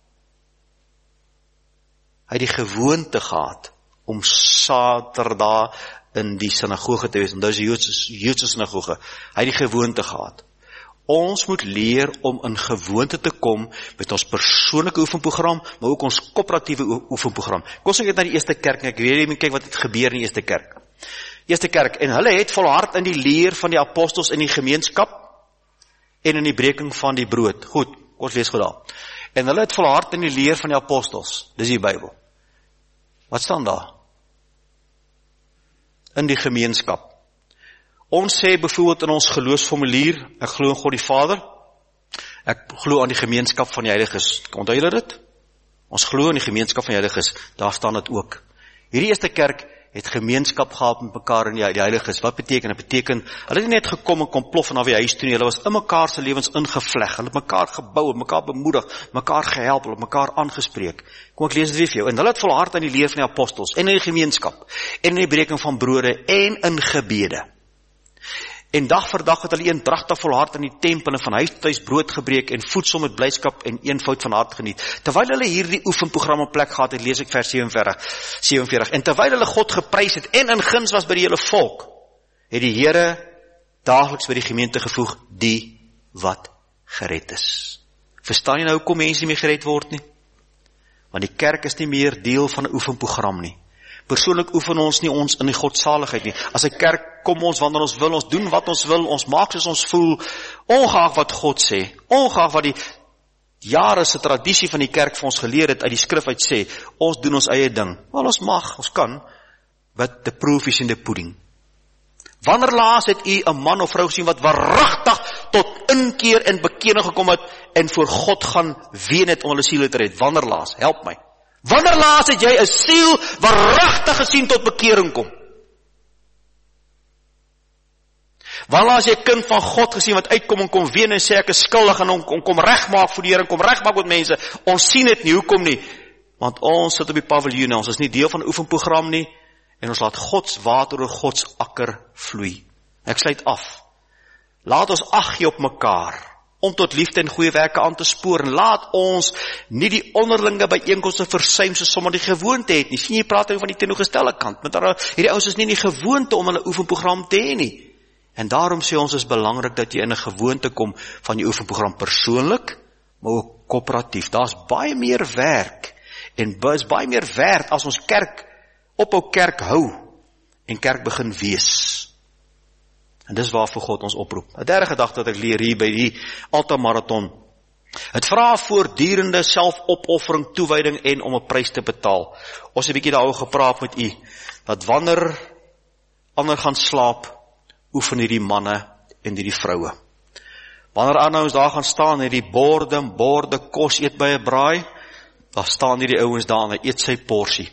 Speaker 1: Hy het die gewoonte gehad om Saterdag in die sinagoge te wees, en dit is die Joodse sinagoge. Hy het die gewoonte gehad. Ons moet leer om in gewoonte te kom met ons persoonlike oefenprogram, maar ook ons koöperatiewe oefenprogram. Kom ons kyk na die eerste kerk, en ek weet nie kyk wat het gebeur in die eerste kerk. Eerste kerk, en hulle het volhard in die leer van die apostels in die gemeenskap en in die breking van die brood. Goed, kom ons lees goed daar. En hulle het volhard in die leer van die apostels, dis die Bybel. Wat staan daar? In die gemeenskap. Ons sê byvoorbeeld in ons geloofsformulier, ek glo in God die Vader, ek glo aan die gemeenskap van die Heiliges. Onthou julle dit? Ons glo in die gemeenskap van die Heiliges, daar staan dit ook. Hierdie eerste kerk het gemeenskap gehad met mekaar in die Heiliges. Wat beteken? Dit beteken, hulle het nie net gekom en kom plof en na die huis toe nie, hulle was in mekaar se lewens ingevleg, hulle het mekaar gebou, mekaar bemoedig, mekaar gehelp, hulle het mekaar aangespreek. Kom ek lees dit weer vir jou. En hulle het volhard aan die leer van die apostels, en in die gemeenskap, en in die breking van brode, en in gebede. En dag vir dag het hulle eendragtig volhard in die tempel en van huis tot huis brood gebreek en voedsel met blydskap en eenvoud van hart geniet. Terwyl hulle hierdie oefenprogram op plek gehad het, lees ek vers 47. En terwyl hulle God geprys het en in guns was by die hele volk, het die Here daagliks by die gemeente gevoeg, die wat gered is. Verstaan jy nou hoekom mense nie meer gered word nie? Want die kerk is nie meer deel van 'n oefenprogram nie, Persoonlik oefen ons nie ons in die godsaligheid nie. As 'n kerk kom ons wanneer ons wil, ons doen wat ons wil, ons maak soos ons voel, ongeag wat God sê, ongeag wat die jare se tradisie van die kerk vir ons geleer het, uit die skrif uit sê, ons doen ons eie ding. Wel, ons mag, ons kan, but the proof is in the pudding. Wanneer laas het u 'n man of vrou gesien wat waaragtig tot inkeer en bekering gekom het en voor God gaan ween het om hulle siele te red? Wanneer laas? Help my. Wanneer laas het jy 'n siel waaragtig gesien tot bekering kom? Wanneer laas jy 'n kind van God gesien wat uitkom en kom ween en sê ek is skuldig en kom regmaak vir die Here en kom regmaak met mense? Ons sien dit nie, hoekom nie? Want ons sit op die paviljoen, ons is nie deel van 'n oefenprogram nie. En ons laat Gods water oor Gods akker vloei. Ek sluit af. Laat ons ag gee op mekaar, om tot liefde en goeie werke aan te spoor. En laat ons nie die onderlinge byeenkomste versuim, soos sommer die gewoonte het nie. Sien jy, praat van die teenoorgestelde kant. Met hierdie ouens is nie die gewoonte om 'n oefenprogram te hê nie. En daarom sê ons, is belangrik dat jy in 'n gewoonte kom van jou oefenprogram persoonlik, maar ook koöperatief. Daar's baie meer werk, en is baie meer werd as ons ophou kerk hou, en kerk begin wees. En dis waarvoor God ons oproep. 'n derde gedagte wat ek leer hier by die Alta Marathon. Het vra voortdurende selfopoffering, toewyding en om 'n prys te betaal. Ons het 'n bietjie daaroor gepraat met u, dat wanneer ander gaan slaap, oefen hierdie manne en hierdie vroue. Wanneer aanhouers daar gaan staan en die borde kos eet by 'n braai, dan staan hierdie ouens daar en hy eet sy porsie.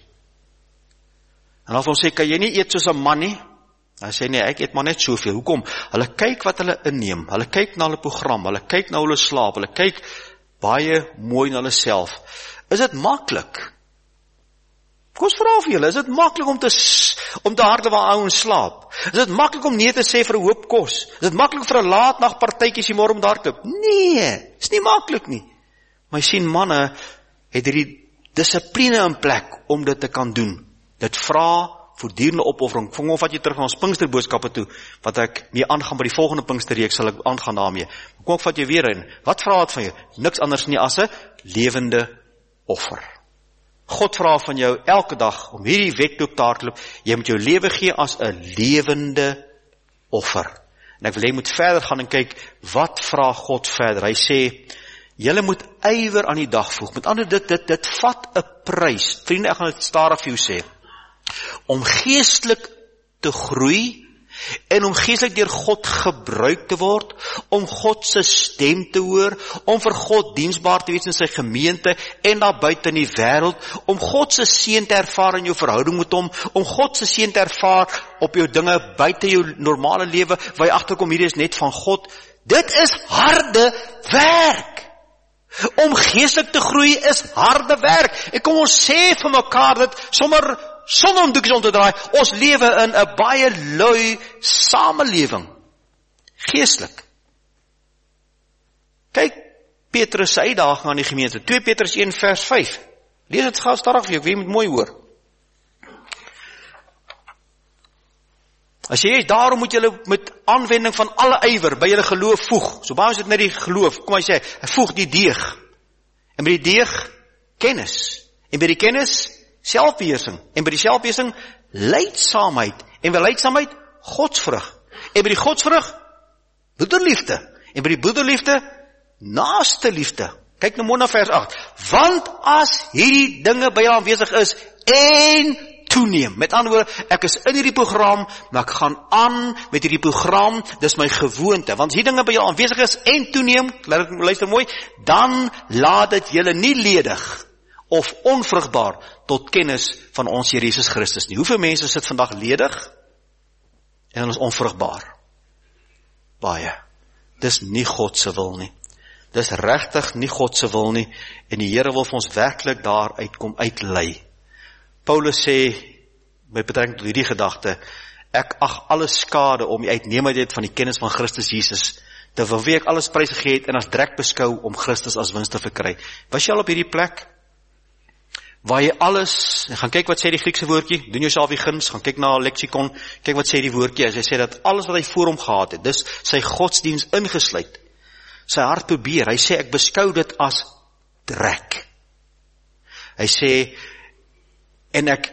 Speaker 1: En as ons sê, kan jy nie eet soos 'n man nie? Hy sê nee, ek eet maar net soveel. Hoekom? Hulle kyk wat hulle inneem, hulle kyk na hulle program, hulle kyk na hulle slaap, hulle kyk baie mooi na hulle self. Is dit maklik? Kom ons vra vir julle, is dit maklik om te hardloop waar ouens slaap? Is dit maklik om nee te sê vir 'n hoop kos? Is dit maklik vir 'n laatnag partytjies die môre om daar te loop? Nee, is nie maklik nie. Maar jy sien, manne het hierdie dissipline in plek om dit te kan doen. Dit vra voortdurende opoffering. Vang of wat jy terug na ons Pinksterboodskappe toe, wat ek mee aangaan by die volgende Pinksterreeks, sal ek aangaan daarmee. Kom ek vat jou weer in. Wat vra het van jou? Niks anders nie as 'n lewende offer. God vra van jou elke dag om hierdie wedloop te hardloop. Jy moet jou lewe gee as 'n lewende offer. En ek wil jy moet verder gaan en kyk, wat vra God verder? Hy sê, julle moet ywer aan die dag voeg. Met ander dit vat 'n prys. Vriende, ek gaan dit stadig vir jou sê. Om geestelik te groei en om geestelik deur God gebruik te word, om God se stem te hoor, om vir God diensbaar te wees in sy gemeente en daar buite in die wêreld, om God se seën te ervaar in jou verhouding met hom, om God se seën te ervaar op jou dinge buite jou normale lewe, waar jy agterkom hierdie is net van God. Dit is harde werk. Om geestelik te groei is harde werk. En kom ons sê vir mekaar dit sonder om doekies om te draai. Ons lewe in 'n baie lui samelewing. Geestelik. Kyk, Petrus se uitdaging aan die gemeente. 2 Petrus 1 vers 5. Lees dit gou stadig vir jou, ek weet jy moet mooi hoor. As jy is, daarom moet julle met aanwending van alle ywer by julle geloof voeg. So baie is dit net die geloof. Kom hy sê, voeg die deeg. En by die deeg, kennis. En by die kennis, selfbeheersing. En by die selfbeheersing, lydsaamheid. En by lydsaamheid, godsvrug. En by die godsvrug, broederliefde. En by die broederliefde, naaste liefde. Kyk nou mooi na vers 8. Want as hierdie dinge by jou aanwesig is, en toeneem. Met ander woorde, ek is in hierdie program, maar ek gaan aan met hierdie program, dis my gewoonte. Want as hierdie dinge by jou aanwesig is, en toeneem, luister mooi, dan laat dit julle nie ledig of onvrugbaar tot kennis van ons Here Jesus Christus nie. Hoeveel mense sit vandag ledig en ons onvrugbaar? Baie. Dis nie God se wil nie. Dis regtig nie God se wil nie, en die Here wil vir ons werklik daar uitlei. Paulus sê, met betrekking tot hierdie gedagte, ek ag alles skade om die uitnemendheid van die kennis van Christus Jesus, terwyl wie ek alles prys gegee het en as drek beskou om Christus as wins te verkry. Was jy al op hierdie plek? Waar jy alles, en gaan kyk wat sê die Griekse woordjie, doen jouself die guns, gaan kyk na lexikon, kyk wat sê die woordjie, as hy sê dat alles wat hy voor hom gehad het, dis sy godsdiens ingesluit, sy hart probeer, hy sê ek beskou dit as drek. Hy sê, en ek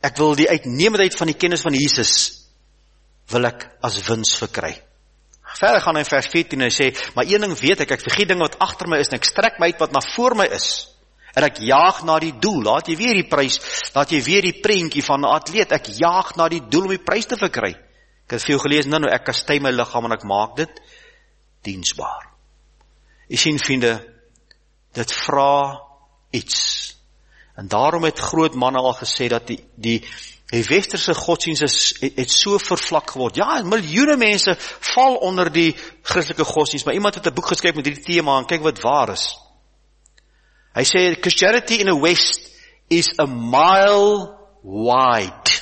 Speaker 1: Ek wil die uitnemendheid van die kennis van Jesus, wil ek as wins verkry. Verder gaan hy in vers 14 en hy sê, maar een ding weet ek vergeet dinge wat agter my is, en ek strek my uit wat na voor my is, en ek jaag na die doel. Laat jy weer die prys, laat jy weer die prentjie van 'n atleet, ek jaag na die doel om die prys te verkry. Ek het veel gelees, nou ek kastei my liggaam en ek maak dit diensbaar. Jy sien vriende, dit vra iets. En daarom het groot manne al gesê dat die westerse godsdienst het so vervlak geword. Ja, miljoene mense val onder die Christelike godsdienst, maar iemand het 'n boek geskryf met hierdie tema en kyk wat waar is. Hy sê, Christianity in the West is a mile wide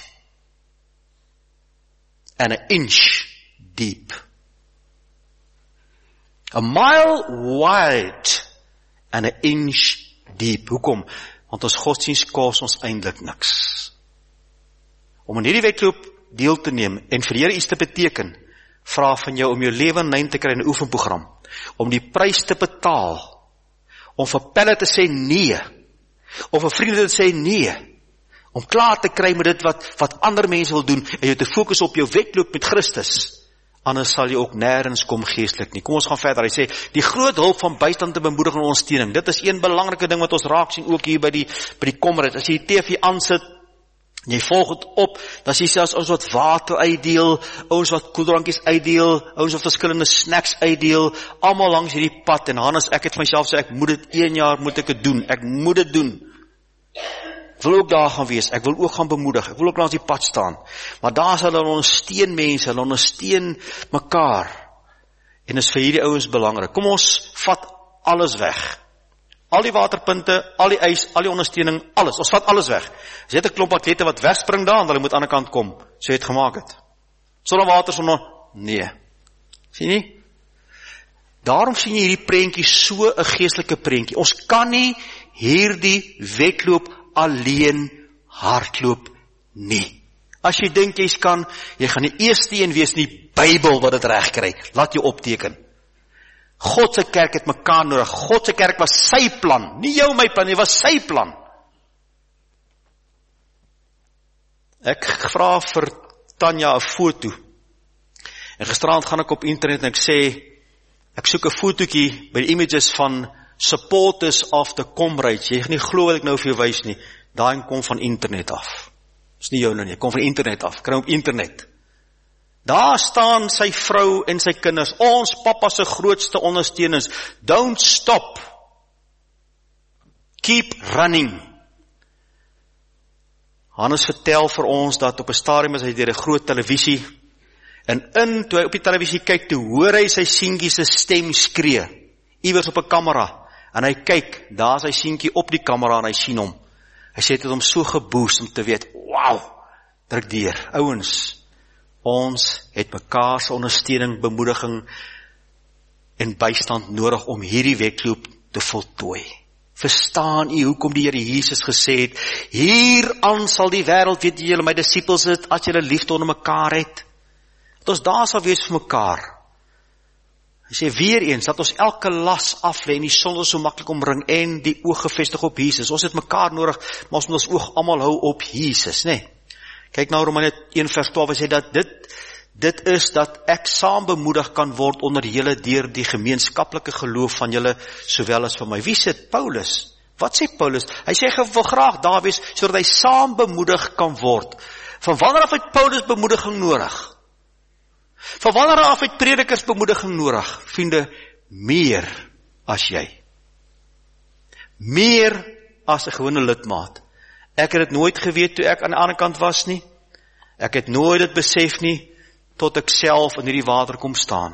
Speaker 1: and an inch deep. A mile wide and an inch deep. Hoekom? Want ons godsdienst kos ons eintlik niks. Om in hierdie wedloop deel te neem en vir Here iets te beteken, vra van jou om jou lewe in lyn te kry in 'n oefenprogram, om die prys te betaal, om vir pelle te sê nee, of vir vriende te sê nee, om klaar te kry met dit wat ander mense wil doen, en jou te fokus op jou wedloop met Christus, anders sal jy ook nêrens kom geestelik nie. Kom ons gaan verder, hy sê, die groot hulp van bystand en bemoediging en ondersteuning, dit is een belangrike ding wat ons raak sien, ook hier by die Comrades, as jy die TV aansit, en jy volg het op, dan sien jy selfs ons wat water uitdeel, ons wat koeldrankies uitdeel, ons wat verskillende snacks uitdeel, almal langs hierdie pad, en Hannes, ek het vir myself sê, ek moet dit 1 jaar moet ek het doen, ek moet dit doen. Ek wil ook daar gaan wees, ek wil ook gaan bemoedig, ek wil ook langs die pad staan, maar daar sal hulle ondersteun mense, hulle ondersteun mekaar, en is vir hierdie ouens belangrik. Kom ons vat alles weg. Al die waterpunte, al die ys, al die ondersteuning, alles, ons vat alles weg. As jy het 'n klomp atlete wat wegspring daar, en hulle moet aan die ander kant kom, so jy het gemaak het. Sonder water, sonder, nee. Sien nie? Daarom sien jy hierdie prentjie so 'n geestelike prentjie. Ons kan nie hierdie wedloop alleen hardloop nie. As jy dink jy kan, jy gaan die eerste een wees in die Bybel wat dit reg kry. Laat jou opteken. God se kerk het mekaar nodig. God se kerk was sy plan, nie jou my plan, dit was sy plan. Ek vra vir Tanya 'n foto. En gisterand gaan ek op internet en ek sê, ek soek 'n fotootjie by die images van supporters of the Comrades. Jy gaan nie glo wat ek nou vir jou wys nie. Daai kom van internet af. Dis nie jou nou nie, kom van internet af. Kry op internet. Daar staan sy vrou en sy kinders, ons pappa se grootste ondersteuners. Don't stop. Keep running. Hannes vertel vir ons dat op 'n stadium is hy deur 'n groot televisie, en toe hy op die televisie kyk, toe hoor hy sy seentjie se stem skree, iewers op 'n kamera, en hy kyk, daar is sy seentjie op die kamera en hy sien hom. Hy sê dit het hom so geboost om te weet, wow, druk deur, ouens, ons het mekaar se ondersteuning, bemoediging en bystand nodig om hierdie wedloop te voltooi. Verstaan u hoekom die Here Jesus gesê het, hieraan sal die wêreld weet julle my disippels is, as julle liefde onder mekaar het. Dat ons daar sal wees vir mekaar. Hy sê weer eens, dat ons elke las aflê en die sonde so maklik omring en die oog gefestig op Jesus. Ons het mekaar nodig, maar ons moet ons oog almal hou op Jesus, né? Kyk nou Romeine 1:12, hy sê dat dit is dat ek saam bemoedig kan word onder julle deur die gemeenskaplike geloof van julle, sowel as van my. Wie sê Paulus? Wat sê Paulus? Hy sê hy wil graag daar wees, sodat hy saam bemoedig kan word. Van wanneer af het Paulus bemoediging nodig? Van wanneer af het predikers bemoediging nodig? Vriende, meer as jy. Meer as 'n gewone lidmaat. Ek het dit nooit geweet toe ek aan die ander kant was nie. Ek het nooit dit besef nie, tot ek self in hierdie water kom staan.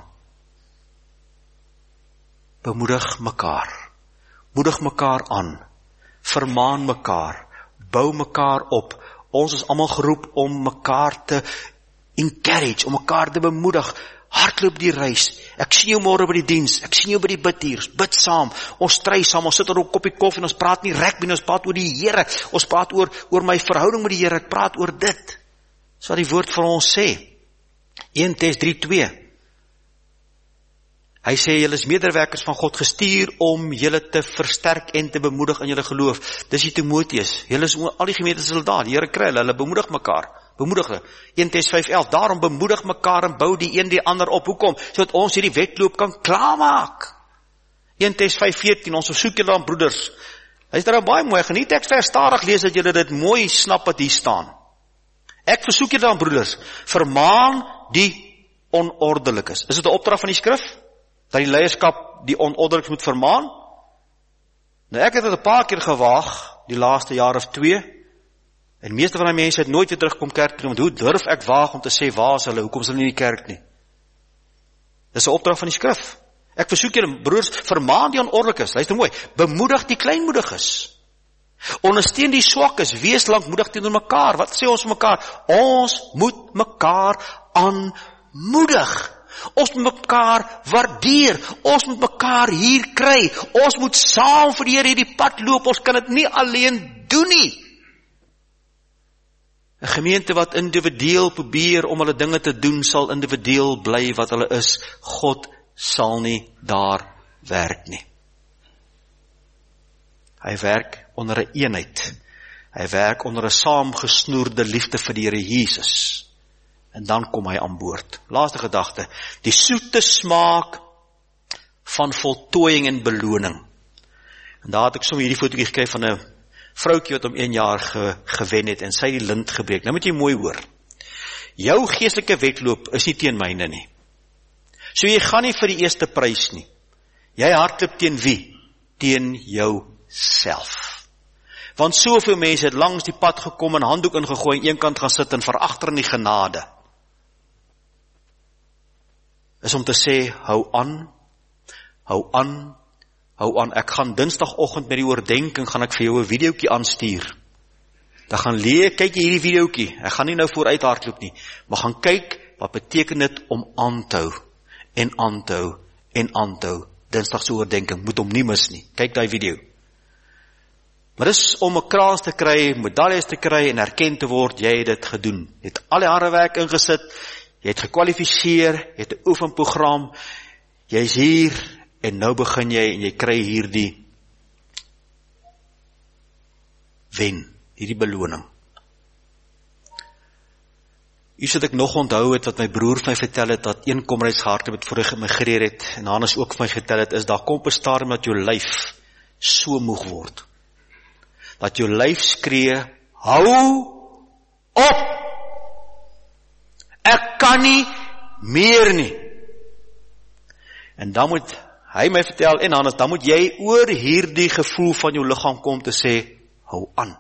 Speaker 1: Bemoedig mekaar. Moedig mekaar aan. Vermaan mekaar. Bou mekaar op. Ons is almal geroep om mekaar te encourage, om mekaar te bemoedig. Hardloop die reis. Ek sien jou môre by die diens. Ek sien jou by die bidhuur. Ons bid saam. Ons stry saam. Ons sit oor 'n koppie koffie en ons praat nie rugby, ons praat oor die Here. Ons praat oor my verhouding met die Here. Ek praat oor dit. Dis wat die woord vir ons sê. 1 Tess 3:2. Hy sê, julle is medewerkers van God, gestuur om julle te versterk en te bemoedig in julle geloof. Dis die Timoteus. Julle is al die gemeentes hulle daar. Die Here kry hulle bemoedig mekaar. Bemoedig hulle. 1 Tes 5:11. Daarom bemoedig mekaar en bou die een die ander op. Hoekom? Sodat ons hierdie wedloop kan klaarmaak. 1 Tes 5:14. Ons versoek julle aan broeders. Hy is daar baie mooi. Geniet ek vers stadig lees dat julle dit mooi snap wat hier staan. Ek versoek julle aan broeders, vermaan die onordelikes. Is dit 'n opdrag van die skrif? Dat die leierskap die onordelikes moet vermaan? Nou ek het dit 'n paar keer gewaag, die laaste jaar of 2, en meeste van die mense het nooit weer terugkom kerk toe, want hoe durf ek waag om te sê, waar is hulle, hoekom is hulle nie in die kerk nie? Dis 'n opdrag van die skrif. Ek versoek julle, broers, vermaan die onordelikes, luister mooi, bemoedig die kleinmoediges, ondersteun die swakkes, wees lankmoedig teenoor mekaar. Wat sê ons vir mekaar? Ons moet mekaar aanmoedig. Ons moet mekaar waardeer, ons moet mekaar hier kry, ons moet saam vir die Here hierdie pad loop, ons kan dit nie alleen doen nie. 'n Gemeente wat individueel probeer om hulle dinge te doen, sal individueel bly wat hulle is. God sal nie daar werk nie. Hy werk onder 'n eenheid. Hy werk onder 'n saamgesnoerde liefde vir die Here Jesus. En dan kom hy aan boord. Laaste gedagte, die soete smaak van voltooiing en beloning. En daar het ek sommer hierdie fotootjie gekry van 'n vroukie wat om 1 jaar gewen het en sy die lint gebreek. Nou moet jy mooi hoor. Jou geestelike wedloop is nie teen myne nie. So jy gaan nie vir die eerste prys nie. Jy hardloop teen wie? Teen jouself. Want soveel mense het langs die pad gekom en handdoek ingegooi en een kant gaan sit en veragter in die genade. Is om te sê, hou aan, hou aan, hou aan. Ek gaan dinsdagoggend met die oordenking, gaan ek vir jou 'n videoetjie aanstuur. Dan gaan kyk jy hierdie videoetjie, ek gaan nie nou vooruit hardloop nie, maar gaan kyk, wat beteken dit om aan te hou, en aan te hou, en aan te hou. Dinsdag se oordenking, moet hom nie mis nie, kyk daai video. Maar dis om 'n kraans te kry, medaljes te kry en erken te word, jy het dit gedoen. Jy het al die harde werk ingesit, jy het gekwalifiseer, jy het 'n oefenprogram, jy is hier, en nou begin jy, en jy kry hierdie wen, hierdie beloning. Iets wat ek nog onthou het, wat my broer vir my vertel het, dat een komreidsgehardloop het voor hy gemigreer het, en Hannes ook vir my vertel het, is, daar kom op 'n stadium dat jou lyf so moeg word, dat jou lyf skree, hou op! Ek kan nie meer nie. En dan moet hy my vertel, en Hannes, dan moet jy oor hierdie gevoel van jou liggaam kom te sê, hou aan,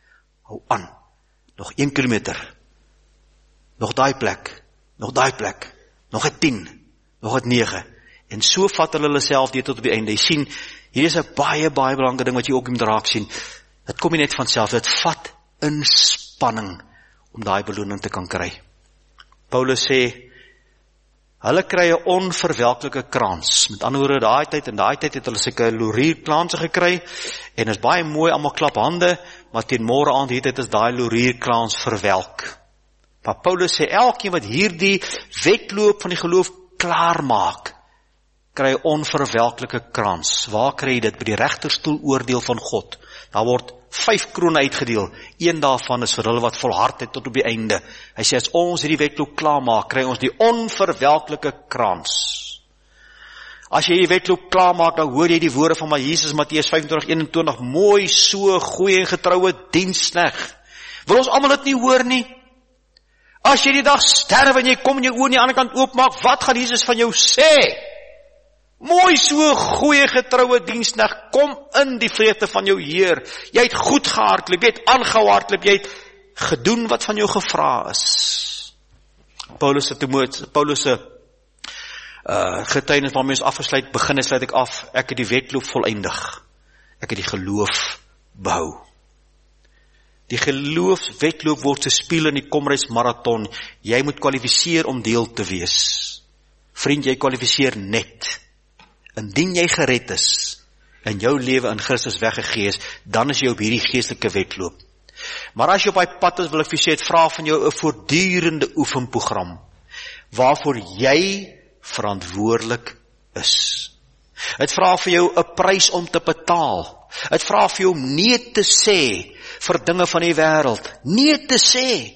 Speaker 1: nog 1 kilometer, nog daai plek, nog 'n 10, nog 'n 9, en so vat hulle self dit tot op die einde. Jy sien, hier is 'n baie belangrike ding wat jy ook moet raak sien, dit kom nie net van self, dit vat inspanning, om daai beloning te kan kry. Paulus sê, hulle kry 'n onverwelklike krans. Met ander woorde, in daai tyd het hulle sulke laurierkranse gekry, en is baie mooi, almal klap hande, maar teen môre aand hierdie tyd is daai laurierkrans verwelk. Maar Paulus sê, elkeen wat hierdie wedloop van die geloof klaar maak, kry 'n onverwelklike krans. Waar kry jy dit? By die regterstoel oordeel van God. Daar word 5 krone uitgedeel. Een daarvan is vir hulle wat volhard het tot op die einde. Hy sê, as ons hierdie wedloop klaar maak, kry ons die onverwelklike krans. As jy die wedloop klaar maak, dan hoor jy die woorde van Jesus, Matteus 25:21, mooi, so, goeie en getroue diensknegt. Wil ons almal dit nie hoor nie? As jy die dag sterwe en jy kom en jou oë aan die ander kant oopmaak, wat gaan Jesus van jou sê? Mooi, so, goeie getroue diensknegt, kom in die vreugde van jou Heer. Jy het goed gehardloop, jy het aangehou hardloop, jy het gedoen wat van jou gevra is. Paulus se getuienis waarmee ons afgesluit, begin en sluit ek af, ek het die wedloop voleindig. Ek het die geloof behou. Die geloofswedloop word gespeel in die komreismarathon. Jy moet kwalifiseer om deel te wees. Vriend, jy kwalifiseer net. Indien jy gered is, en jou lewe in Christus weggegee is, dan is jy op hierdie geestelike wedloop. Maar as jy op die pad is, wil ek vir sê, het vra van jou 'n voortdurende oefenprogram, waarvoor jy verantwoordelik is. Het vra vir jou 'n prys om te betaal. Het vra vir jou om nee te sê vir dinge van die wêreld. Nee te sê.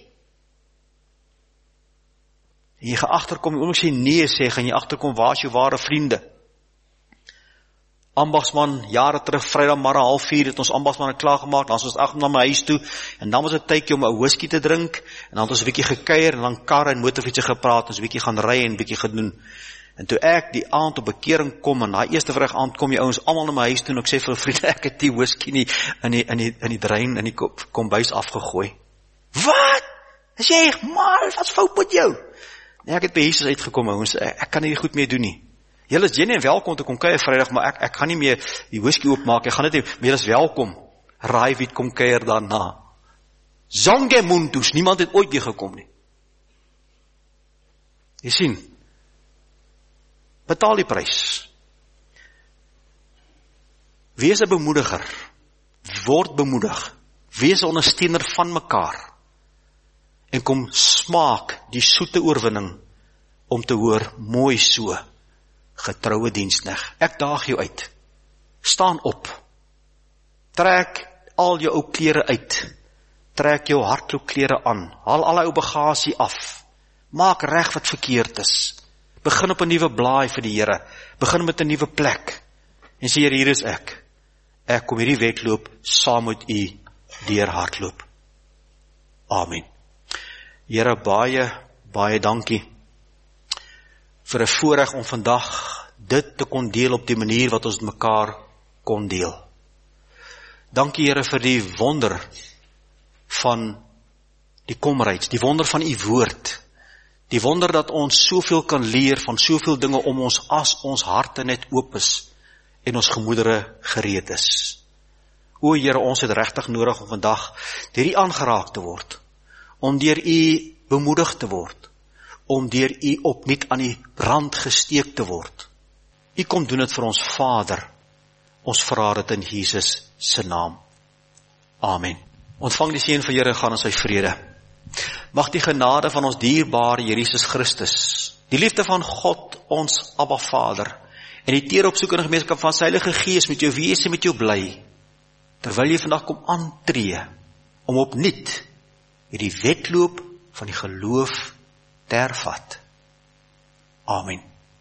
Speaker 1: En jy gaan agterkom, as jy nee sê, gaan jy agterkom, waar is jou ware vriende? Ambagsman, jare terug, Vrydagmiddag 3:30, het ons ambagsman klaar gemaak, dan is ons agter na my huis toe, en dan was dit tydjie om 'n whisky te drink, en dan het ons 'n bietjie gekuier, en dan karre en motorfietsie gepraat, ons 'n bietjie gaan ry en 'n bietjie gedoen. En toe ek die aand op bekering kom, en daai eerste vrydag aand kom die ouens almal na my huis toe, en ek sê vir vriende, ek het die whisky nie in die drein, in die kombuis afgegooi. Wat? Is jy mal? Wat's fout met jou? Nee, ek het by Jesus uitgekom, ouens, ek kan nie goed mee doen nie. Julle is genuine welkom te kom kuier Vrydag, maar ek gaan nie meer die whisky oopmaak, ek gaan dit nie, maar julle is welkom. Raai wie kom kuier daarna. Zonge mundus, niemand het ooit weer gekom nie. Jy sien, betaal die prys. Wees 'n bemoediger, word bemoedig, wees 'n ondersteuner van mekaar, en kom smaak die soete oorwinning, om te hoor, mooi so, getroue diensknegt. Ek daag jou uit. Staan op. Trek al jou ou klere uit. Trek jou hardloopklere aan. Haal al jou bagasie af. Maak reg wat verkeerd is. Begin op 'n nuwe blaai vir die Here. Begin met 'n nuwe plek. En sê, Here, hier is ek. Ek kom hierdie wedloop saam met u deur hardloop. Amen. Here, baie dankie vir 'n voorreg om vandag dit te kon deel op die manier wat ons met mekaar kon deel. Dankie, Here, vir die wonder van die komryds, die wonder van u woord, die wonder dat ons soveel kan leer van soveel dinge om ons, as ons harte net oop is en ons gemoedere gereed is. O Here, ons het regtig nodig om vandag deur u aangeraak te word, om deur u bemoedig te word, om deur u opnuut aan die rand gesteek te word. U kom doen dit vir ons Vader. Ons vra dit in Jesus se naam. Amen. Ontvang die seën van Here, gaan in sy vrede. Mag die genade van ons dierbare Here Jesus Christus, die liefde van God, ons Abba Vader, en die teeropsoekende gemeenskap van sy Heilige Gees met jou wees en met jou bly, terwyl jy vandag kom aantree, om opnuut hierdie wedloop van die geloof te hervat. Amen.